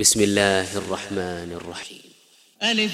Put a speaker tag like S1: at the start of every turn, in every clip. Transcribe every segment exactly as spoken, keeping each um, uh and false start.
S1: بسم الله الرحمن الرحيم.
S2: ألف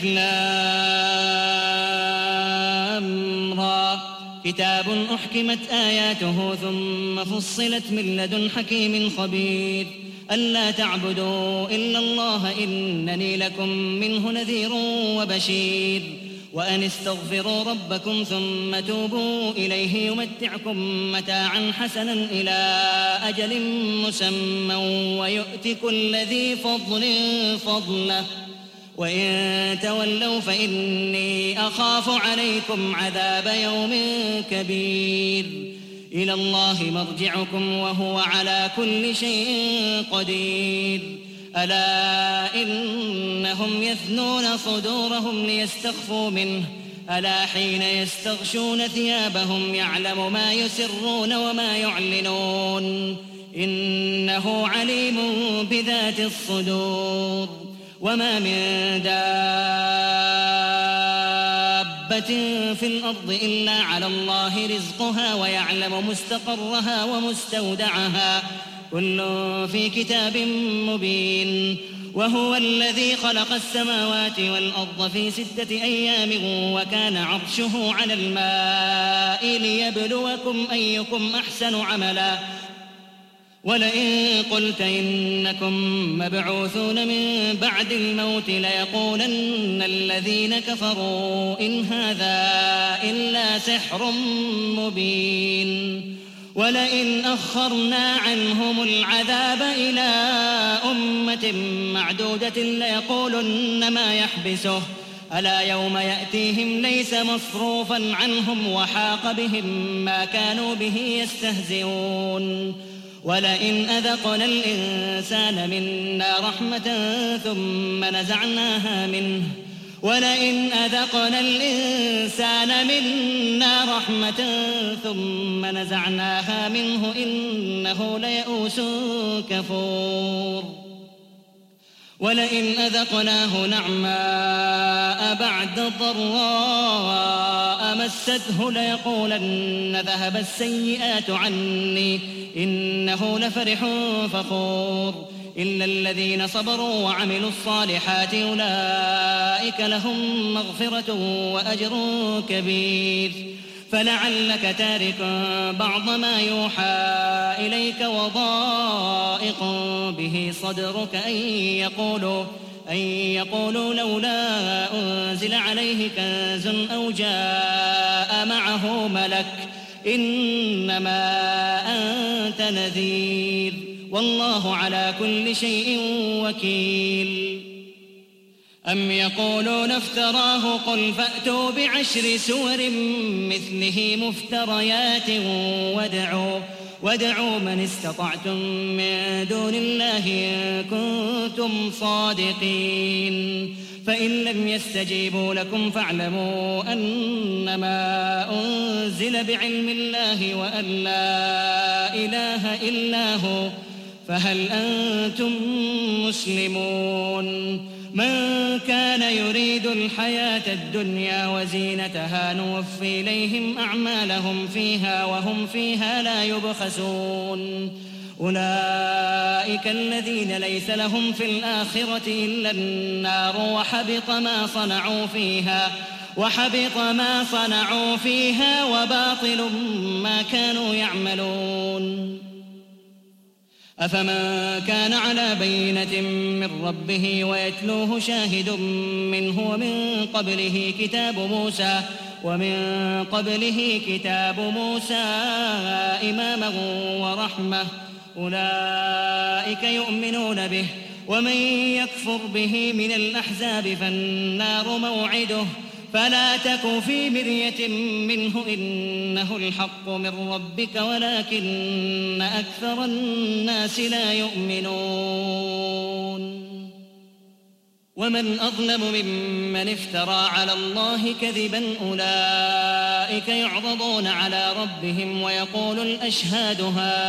S2: لام را كتاب أحكمت آياته ثم فصلت من لدن حكيم خبير ألا تعبدوا إلا الله إنني لكم منه نذير وبشير وأن استغفروا ربكم ثم توبوا إليه يمتعكم متاعا حسنا إلى أجل مسمى ويؤت كل ذي فضل فضله وإن تولوا فإني أخاف عليكم عذاب يوم كبير إلى الله مرجعكم وهو على كل شيء قدير ألا إنهم يثنون صدورهم ليستخفوا منه ألا حين يستغشون ثيابهم يعلم ما يسرون وما يعلنون إنه عليم بذات الصدور وما من دابة في الأرض إلا على الله رزقها ويعلم مستقرها ومستودعها كل في كتاب مبين وهو الذي خلق السماوات والأرض في ستة أيام وكان عرشه على الماء ليبلوكم أيكم أحسن عملا ولئن قلت إنكم مبعوثون من بعد الموت ليقولن الذين كفروا إن هذا إلا سحر مبين ولئن أخرنا عنهم العذاب إلى أمة معدودة ليقولن ما يحبسه ألا يوم يأتيهم ليس مصروفا عنهم وحاق بهم ما كانوا به يستهزئون ولئن أذقنا الإنسان منا رحمة ثم نزعناها منه ولئن أذقنا الإنسان منا رحمة ثم نزعناها منه إنه ليئوس كفور ولئن أذقناه نعماء بعد ضراء مسته ليقولن ذهب السيئات عني إنه لفرح فخور إلا الذين صبروا وعملوا الصالحات أولئك لهم مغفرة وأجر كبير فلعلك تارك بعض ما يوحى إليك وضائق به صدرك أن يقولوا أن يقولوا لولا أنزل عليه كنز أو جاء معه ملك إنما أنت نذير والله على كل شيء وكيل أم يقولون افتراه قل فأتوا بعشر سور مثله مفتريات وادعوا وادعوا من استطعتم من دون الله إن كنتم صادقين فإن لم يستجيبوا لكم فاعلموا أنما أنزل بعلم الله وأن لا إله إلا هو فهل أنتم مسلمون من كان يريد الحياة الدنيا وزينتها نوفي إليهم أعمالهم فيها وهم فيها لا يبخسون أولئك الذين ليس لهم في الآخرة إلا النار وحبط ما صنعوا فيها وحبط ما صنعوا فيها وباطل ما كانوا يعملون أفمن كان على بينة من ربه ويتلوه شاهد منه ومن قبله كتاب موسى ومن قبله كتاب موسى إماما ورحمة أولئك يؤمنون به ومن يكفر به من الأحزاب فالنار موعده فلا تك في مرية منه إنه الحق من ربك ولكن أكثر الناس لا يؤمنون ومن أظلم ممن افترى على الله كذبا أولئك أولئك يعرضون على ربهم ويقول الأشهاد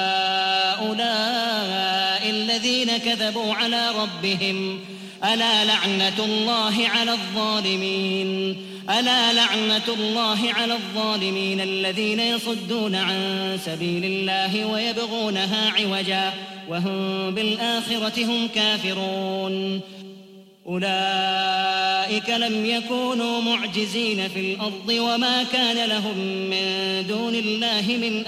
S2: هؤلاء الذين كذبوا على ربهم ألا لعنة الله على الظالمين ألا لعنة الله على الظالمين الذين يصدون عن سبيل الله ويبغونها عوجا وهم بالآخرة هم كافرون أولئك لم يكونوا معجزين في الأرض وما كان لهم من دون الله من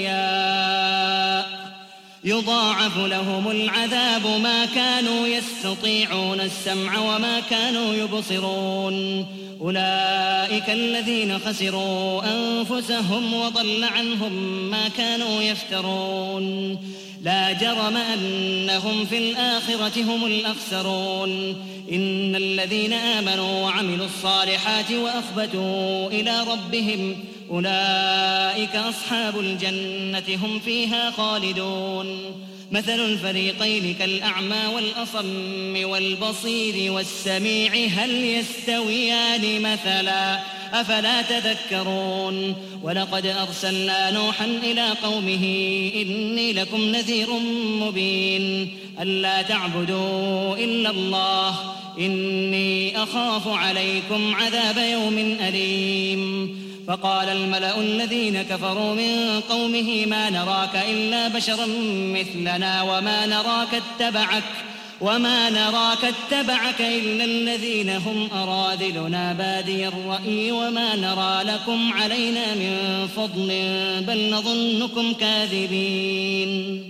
S2: أولياء يضاعف لهم العذاب ما كانوا يستطيعون السمع وما كانوا يبصرون أولئك الذين خسروا أنفسهم وضل عنهم ما كانوا يفترون لا جرم أنهم في الآخرة هم الأخسرون إن الذين آمنوا وعملوا الصالحات وأخبتوا إلى ربهم أولئك أصحاب الجنة هم فيها خالدون مثل الفريقين كالأعمى والأصم والبصير والسميع هل يستويان مثلا أفلا تذكرون ولقد أرسلنا نوحا إلى قومه إني لكم نذير مبين ألا تعبدوا إلا الله إني أخاف عليكم عذاب يوم أليم فقال الملأ الذين كفروا من قومه ما نراك إلا بشرا مثلنا وما نراك اتبعك وما نراك اتبعك إلا الذين هم أراذلنا بادي الرأي وما نرى لكم علينا من فضل بل نظنكم كاذبين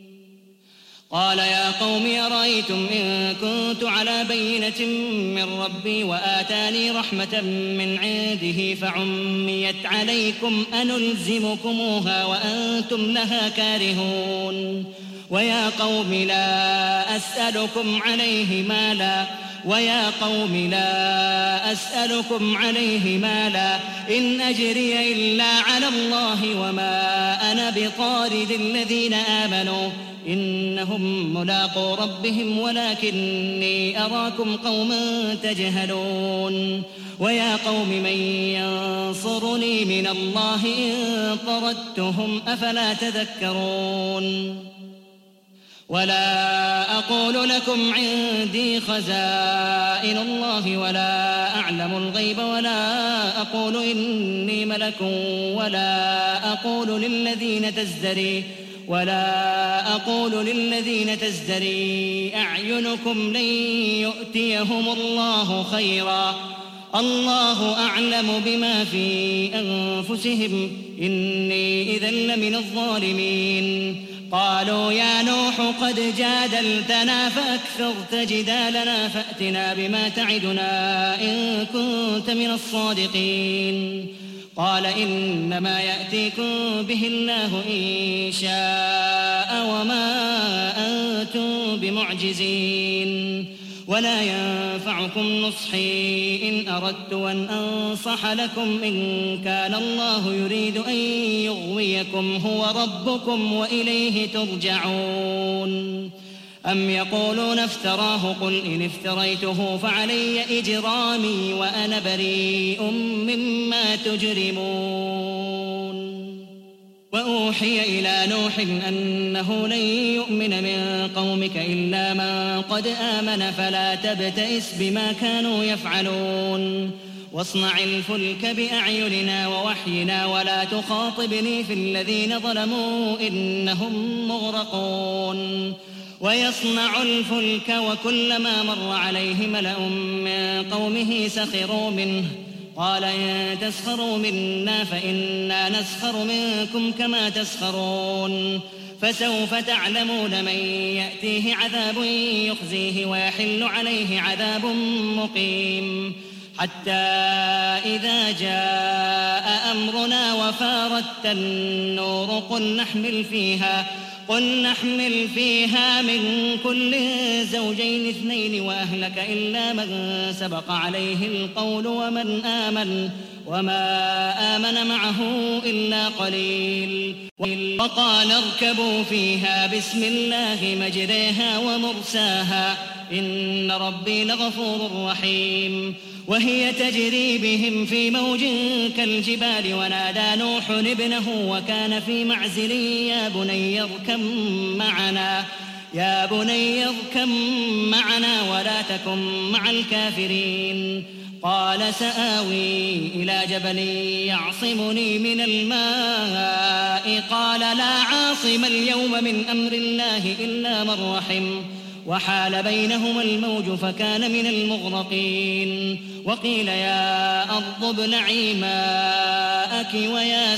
S2: قال يا قوم أرأيتم إن كنت على بينة من ربي وآتاني رحمة من عنده فعميت عليكم أنلزمكموها وأنتم لها كارهون ويا قوم لا أسألكم عليه مالا ويا قوم لا أسألكم عليه مالا إن أجري إلا على الله وما أنا بطارد الذين آمنوا إنهم ملاقو ربهم ولكني أراكم قوما تجهلون ويا قوم من ينصرني من الله إن طردتهم أفلا تذكرون ولا أقول لكم عندي خزائن الله ولا أعلم الغيب ولا أقول إني ملك ولا أقول للذين تزدري ولا أقول للذين تزدري أعينكم لن يؤتيهم الله خيرا الله أعلم بما في أنفسهم إني إذا لمن الظالمين قالوا يا نوح قد جادلتنا فأكثرت جدالنا فأتنا بما تعدنا إن كنت من الصادقين قال إنما يأتيكم به الله إن شاء وما أنتم بمعجزين ولا ينفعكم نصحي إن أردت أن أنصح لكم إن كان الله يريد أن يغويكم هو ربكم وإليه ترجعون أم يقولون افتراه قل إن افتريته فعلي إجرامي وأنا بريء مما تجرمون وأوحي إلى نوح أنه لن يؤمن من قومك إلا من قد آمن فلا تبتئس بما كانوا يفعلون واصنع الفلك بأعيننا ووحينا ولا تخاطبني في الذين ظلموا إنهم مغرقون ويصنع الفلك وكلما مر عليه ملأ من قومه سخروا منه قال إن تسخروا منا فإنا نسخر منكم كما تسخرون فسوف تعلمون من يأتيه عذاب يخزيه ويحل عليه عذاب مقيم حتى إذا جاء أمرنا وفارت النور قل نحمل فيها قل نحمل فيها من كل زوجين اثنين وأهلك إلا من سبق عليه القول ومن آمن وما آمن معه إلا قليل. وقال اركبوا فيها بسم الله مجريها ومرساها إن ربي لغفور رحيم. وهي تجري بهم في موج كالجبال ونادى نوح ابنه وكان في معزل يا بني اركب معنا يا بني اركب معنا ولا تكن مع الكافرين. قال سآوي إلى جبل يعصمني من الماء قال لا عاصم اليوم من أمر الله إلا من رحم وحال بينهما الموج فكان من المغرقين. وقيل يا أرض ابلعي ماءك ويا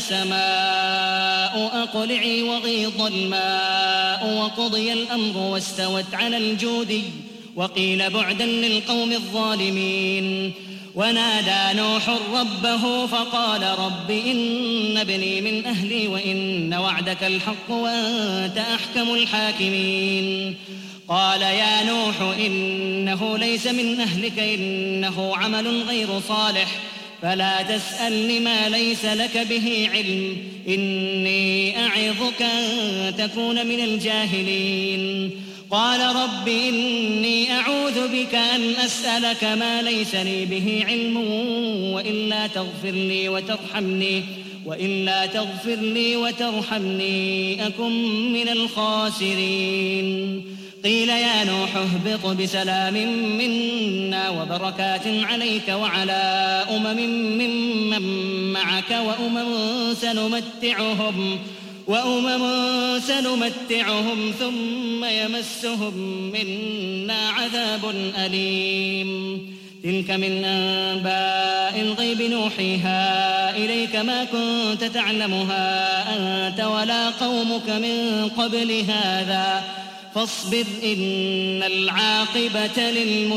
S2: سماء أقلعي وغيض الماء وقضي الأمر واستوت على الجودي وقيل بعدا للقوم الظالمين. ونادى نوح ربه فقال رب إن ابني من أهلي وإن وعدك الحق وأنت أحكم الحاكمين. قال يا نوح إنه ليس من أهلك إنه عمل غير صالح فلا تسألني ما ليس لك به علم إني أعظك أن تكون من الجاهلين. قال رب إني أعوذ بك أن أسألك ما ليس لي به علم وإلا تغفر لي وترحمني وإلا تغفر لي وترحمني أكن من الخاسرين. قيل يا نوح اهبط بسلام منا وبركات عليك وعلى أمم ممن معك وأمم سنمتعهم وأمم سنمتعهم ثم يمسهم منا عذاب أليم. تلك من أنباء الغيب نوحيها إليك ما كنت تعلمها أنت ولا قومك من قبل هذا فاصبر إن العاقبة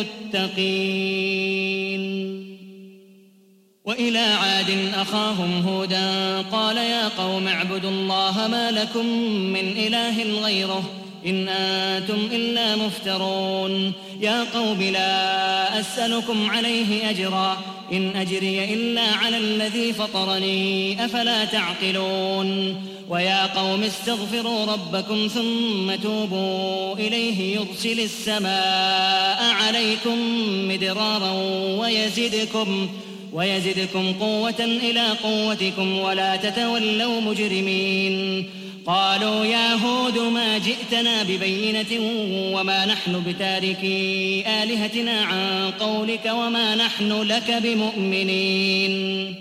S2: للمتقين. وإلى عاد أخاهم هودا قال يا قوم اعبدوا الله ما لكم من إله غيره إن أنتم إلا مفترون. يا قوم لا أسألكم عليه أجرا إن أجري إلا على الذي فطرني أفلا تعقلون. ويا قوم استغفروا ربكم ثم توبوا إليه يرسل السماء عليكم مدرارا ويزدكم ويزدكم قوة إلى قوتكم ولا تتولوا مجرمين. قالوا يا هود ما جئتنا ببينة وما نحن بتاركي آلهتنا عن قولك وما نحن لك بمؤمنين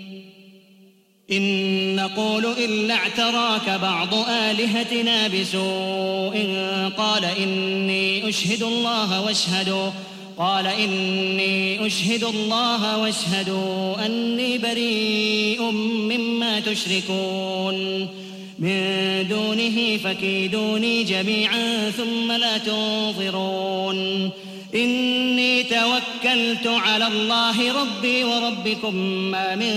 S2: إن نقول إلا اعتراك بعض آلهتنا بسوء قال إني أشهد الله واشهدوا قال إني أشهد الله واشهدوا أني بريء مما تشركون من دونه فكيدوني جميعا ثم لا تنظرون. إني توكلت على الله ربي وربكم ما من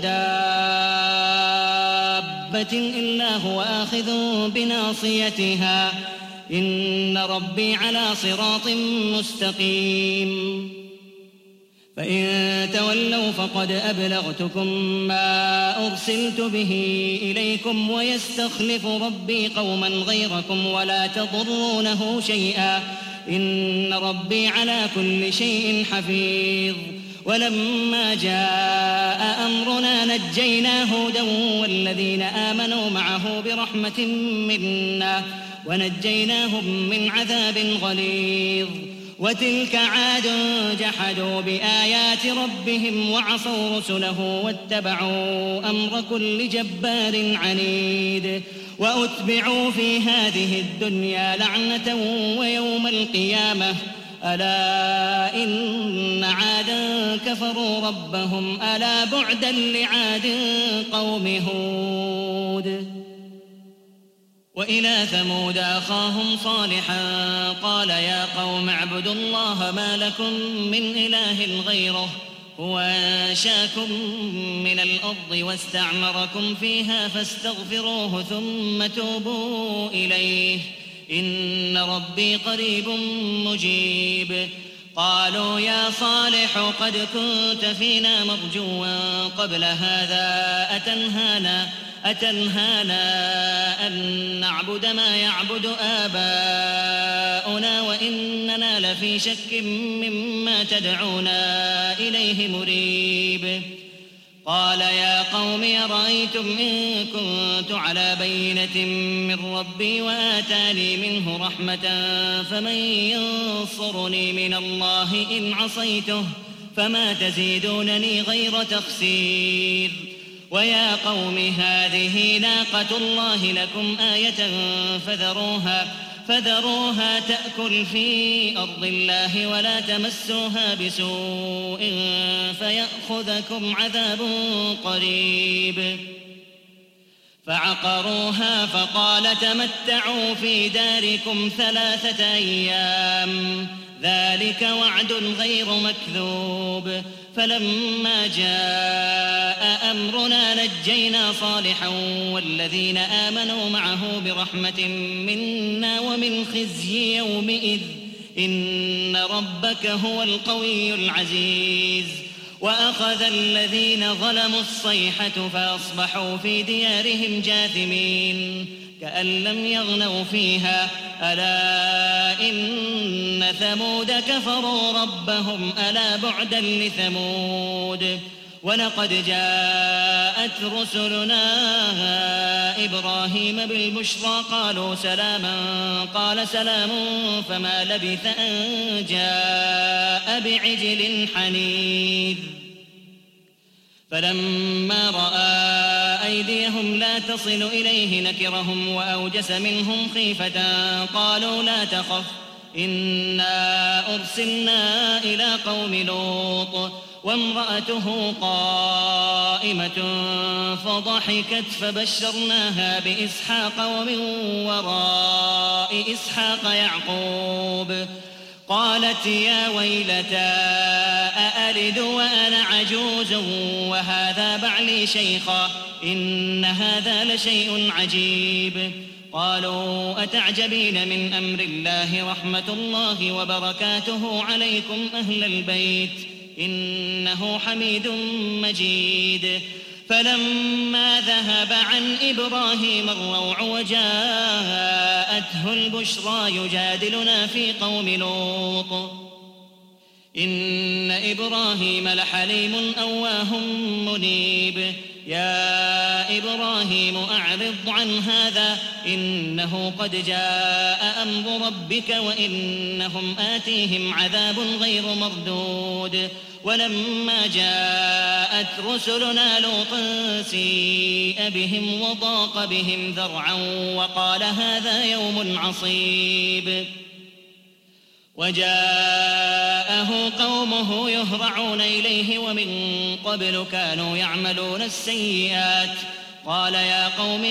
S2: دابة إلا هو آخذ بناصيتها إن ربي على صراط مستقيم. فإن تولوا فقد أبلغتكم ما أرسلت به إليكم ويستخلف ربي قوما غيركم ولا تضرونه شيئا إن ربي على كل شيء حفيظ. ولما جاء أمرنا نجينا هودا والذين آمنوا معه برحمة منا ونجيناهم من عذاب غليظ. وتلك عاد جحدوا بآيات ربهم وعصوا رسله واتبعوا أمر كل جبار عنيد. وأتبعوا في هذه الدنيا لعنة ويوم القيامة ألا إن عادا كفروا ربهم ألا بعدا لعاد قوم هود. وإلى ثمود أخاهم صالحا قال يا قوم اعبدوا الله ما لكم من إله غيره هو أنشاكم من الأرض واستعمركم فيها فاستغفروه ثم توبوا إليه إن ربي قريب مجيب. قالوا يا صالح قد كنت فينا مرجوا قبل هذا أتنهانا, أتنهانا أن نعبد ما يعبد آباؤنا وإننا لفي شك مما تدعونا إليه مريب. قال يا قوم أرأيتم إن كنت على بينة من ربي وآتاني منه رحمة فمن ينصرني من الله إن عصيته فما تزيدونني غير تخسير. ويا قوم هذه ناقة الله لكم آية فذروها فذروها تأكل في أرض الله ولا تمسوها بسوء فيأخذكم عذاب قريب. فعقروها فقال تمتعوا في داركم ثلاثة أيام ذلك وعد غير مكذوب. فلما جاء أمرنا نجينا صالحا والذين آمنوا معه برحمة منا ومن خزي يومئذ إن ربك هو القوي العزيز. وأخذ الذين ظلموا الصيحة فأصبحوا في ديارهم جاثمين كأن لم يغنوا فيها ألا إن ثمود كفروا ربهم ألا بعدا لثمود. ولقد جاءت رسلنا إبراهيم بالبشرى قالوا سلاما قال سلام فما لبث أن جاء بعجل حنيذ. فلما رأى أيديهم لا تصل إليه نكرهم وأوجس منهم خيفة قالوا لا تخف إنا أرسلنا إلى قوم لوط وامرأته قائمة فضحكت فبشرناها بإسحاق ومن وراء إسحاق يعقوب. قالت يا ويلتى أألد وأنا عجوز وهذا بعلي شيخا إن هذا لشيء عجيب. قالوا أتعجبين من أمر الله رحمة الله وبركاته عليكم أهل البيت إنه حميد مجيد. فلما ذهب عن إبراهيم الروع وجاءته البشرى يجادلنا في قوم لوط إن إبراهيم لحليم أواه منيب. يا إبراهيم أعرض عن هذا إنه قد جاء أمر ربك وإنهم آتيهم عذاب غير مردود. ولما جاءت رسلنا لوطا سيء بهم وضاق بهم ذرعا وقال هذا يوم عصيب. وجاءه قومه يهرعون إليه ومن قبل كانوا يعملون السيئات. قال يا قوم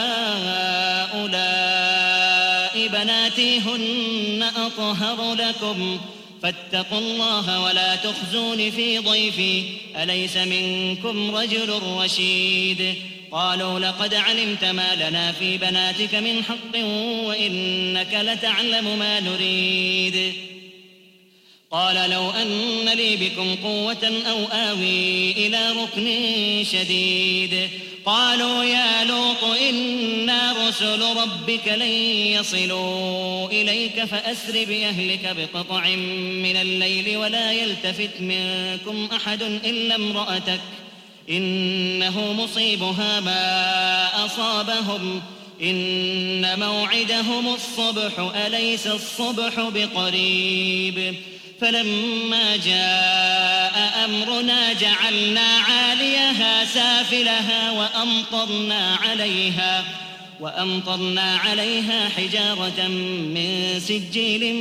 S2: هؤلاء بناتي هن أطهر لكم فاتقوا الله ولا تخزون في ضيفي أليس منكم رجل رشيد. قالوا لقد علمت ما لنا في بناتك من حق وإنك لتعلم ما نريد. قال لو أن لي بكم قوة أو آوي إلى ركن شديد. قالوا يا لوط إنا رسل ربك لن يصلوا إليك فأسر بأهلك بقطع من الليل ولا يلتفت منكم أحد إلا امرأتك إنه مصيبها ما أصابهم إن موعدهم الصبح أليس الصبح بقريب. فلما جاء أمرنا جعلنا عاليها سافلها وأمطرنا عليها وأمطرنا عليها حجارة من سجيل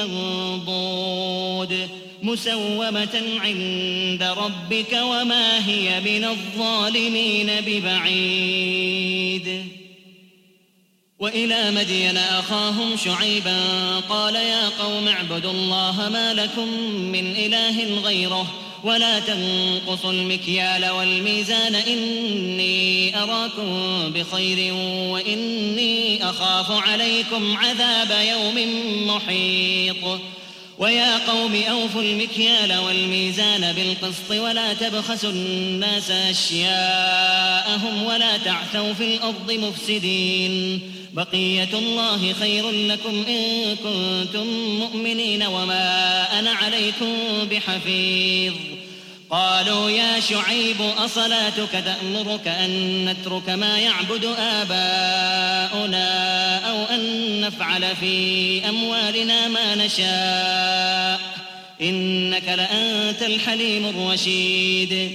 S2: منضود مسومة عند ربك وما هي من الظالمين ببعيد. وإلى مدين أخاهم شعيبا قال يا قوم اعبدوا الله ما لكم من إله غيره ولا تنقصوا المكيال والميزان إني أراكم بخير وإني أخاف عليكم عذاب يوم محيط. ويا قوم أوفوا المكيال والميزان بالقسط ولا تبخسوا الناس أشياءهم ولا تعثوا في الأرض مفسدين بقية الله خير لكم إن كنتم مؤمنين وما أنا عليكم بحفيظ قالوا يا شعيب أصلاتك تأمرك أن نترك ما يعبد آباؤنا أو أن نفعل في أموالنا ما نشاء إنك لأنت الحليم الرشيد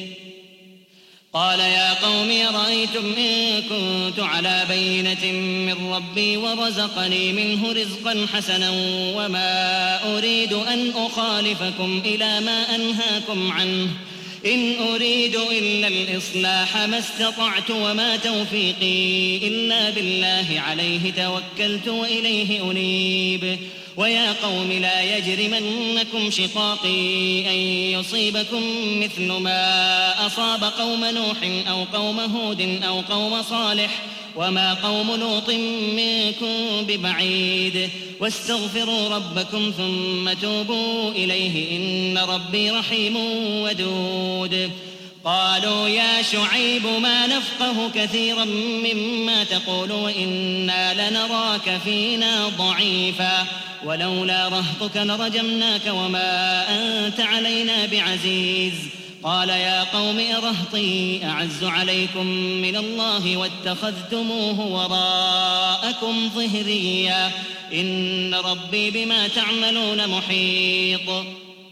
S2: قال يا قوم أرأيتم إن كنت على بينة من ربي ورزقني منه رزقا حسنا وما أريد أن أخالفكم إلى ما أنهاكم عنه إن أريد إلا الإصلاح ما استطعت وما توفيقي إلا بالله عليه توكلت وإليه أنيب ويا قوم لا يجرمنكم شقاقي أن يصيبكم مثل ما أصاب قوم نوح أو قوم هود أو قوم صالح وما قوم لوط منكم ببعيد واستغفروا ربكم ثم توبوا إليه إن ربي رحيم ودود قالوا يا شعيب ما نفقه كثيرا مما تقول وإنا لنراك فينا ضعيفا ولولا رهطك لرجمناك وما أنت علينا بعزيز قال يا قوم أرهطي أعز عليكم من الله واتخذتموه وراءكم ظهريا إن ربي بما تعملون محيط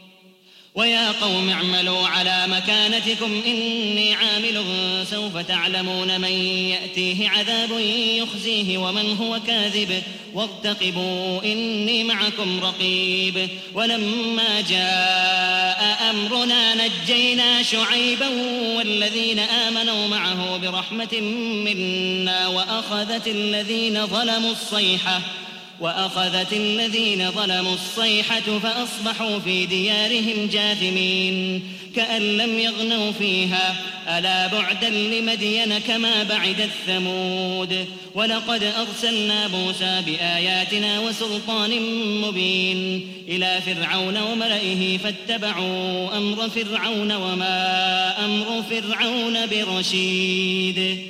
S2: ويا قوم اعملوا على مكانتكم إني عامل سوف تعلمون من يأتيه عذاب يخزيه ومن هو كاذب وارتقبوا إني معكم رقيب ولما جاء أمرنا نجينا شعيبا والذين آمنوا معه برحمة منا وأخذت الذين ظلموا الصيحة وأخذت الذين ظلموا الصيحة فأصبحوا في ديارهم جاثمين كأن لم يغنوا فيها ألا بعدا لمدين كما بعدت ثمود ولقد أرسلنا موسى بآياتنا وسلطان مبين إلى فرعون وملئه فاتبعوا أمر فرعون وما أمر فرعون برشيد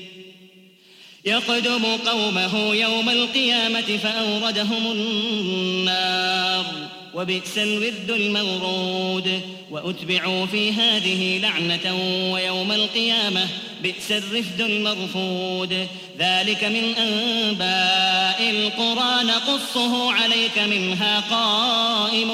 S2: يقدم قومه يوم القيامة فأوردهم النار وبئس الورد المورود وأتبعوا في هذه لعنة ويوم القيامة بئس الرفد المرفود ذلك من أنباء القرى نقصه عليك منها قائم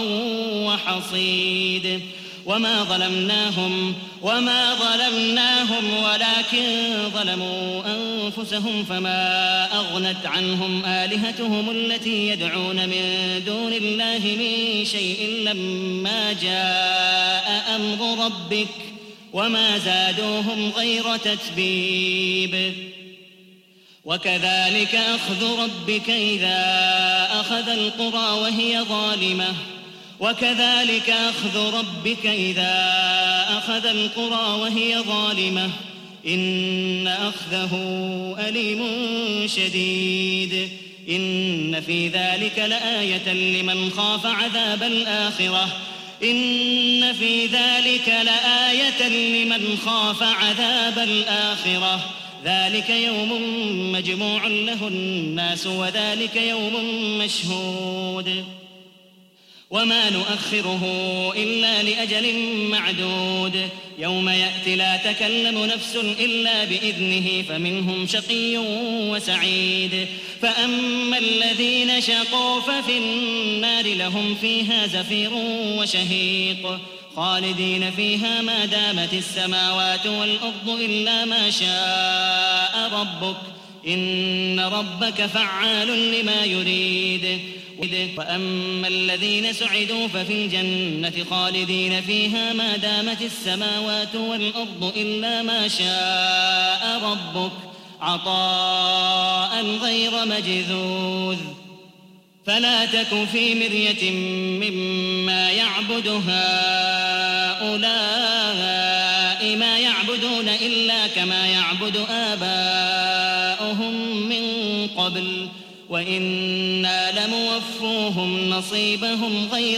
S2: وحصيد وما ظلمناهم وما ظلمناهم ولكن ظلموا أنفسهم فما أغنت عنهم آلهتهم التي يدعون من دون الله من شيء لما جاء أمر ربك وما زادوهم غير تتبيب وكذلك أخذ ربك إذا أخذ القرى وهي ظالمة وكذلك أخذ ربك إذا أخذ القرى وهي ظالمة إن أخذه أليم شديد إن في ذلك لآية لمن خاف عذاب الآخرة إن في ذلك لآية لمن خاف عذاب الآخرة ذلك يوم مجموع له الناس وذلك يوم مشهود وما نؤخره إلا لأجل معدود يوم يأتي لا تكلم نفس إلا بإذنه فمنهم شقي وسعيد فأما الذين شقوا ففي النار لهم فيها زفير وشهيق خالدين فيها ما دامت السماوات والأرض إلا ما شاء ربك إن ربك فعال لما يريد وأما الذين سعدوا ففي الجنة خالدين فيها ما دامت السماوات والأرض إلا ما شاء ربك عطاء غير مجذوذ فلا تك في مرية مما يعبد هؤلاء ما يعبدون إلا كما يعبد آباؤهم من قبل وإنا لموفوهم نصيبهم غير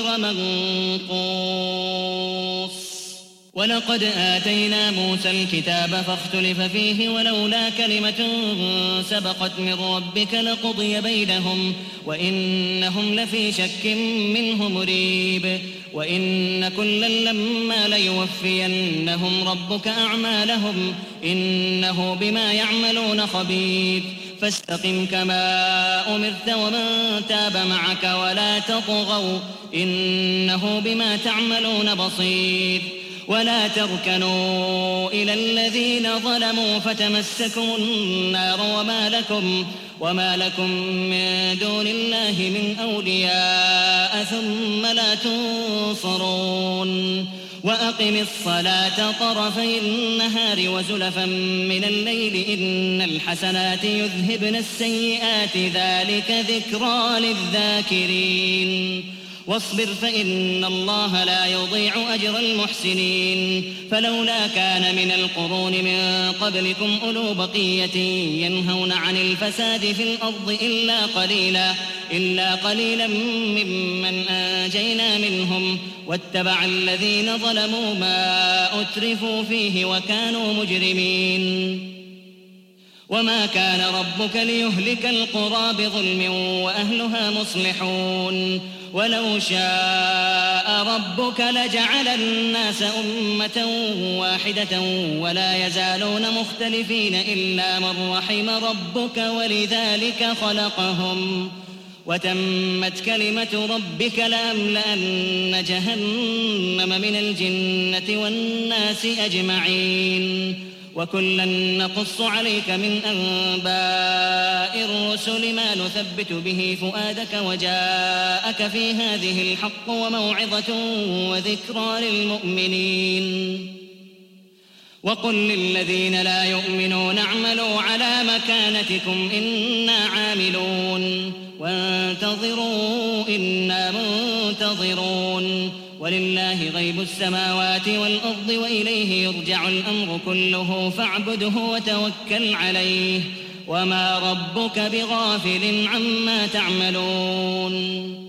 S2: منقوص. ولقد آتينا موسى الكتاب فاختلف فيه ولولا كلمة سبقت من ربك لقضي بينهم وإنهم لفي شك منه مريب. وإن كلا لما ليوفينهم ربك أعمالهم إنه بما يعملون خبير. فاستقم كما أمرت ومن تاب معك ولا تطغوا إنه بما تعملون بصير. ولا تركنوا إلى الذين ظلموا فتمسكم النار وما لكم, وما لكم من دون الله من أولياء ثم لا تنصرون. وأقم الصلاة طرفي النهار وزلفا من الليل إن الحسنات يذهبن السيئات ذلك ذكرى للذاكرين. واصبر فإن الله لا يضيع أجر المحسنين. فلولا كان من القرون من قبلكم أولو بقية ينهون عن الفساد في الأرض إلا قليلا, إلا قليلا ممن أنجينا منهم واتبع الذين ظلموا ما أترفوا فيه وكانوا مجرمين. وما كان ربك ليهلك القرى بظلم وأهلها مصلحون. ولو شاء ربك لجعل الناس أمة واحدة ولا يزالون مختلفين إلا من رحم ربك ولذلك خلقهم. وتمت كلمة ربك لأملأن جهنم من الجنة والناس أجمعين. وكلا نقص عليك من أنباء الرسل ما نثبت به فؤادك وجاءك في هذه الحق وموعظة وذكرى للمؤمنين. وقل للذين لا يؤمنون اعملوا على مكانتكم إنا عاملون وانتظروا إنا منتظرون. ولله غيب السماوات والأرض وإليه يرجع الأمر كله فاعبده وتوكل عليه وما ربك بغافل عما تعملون.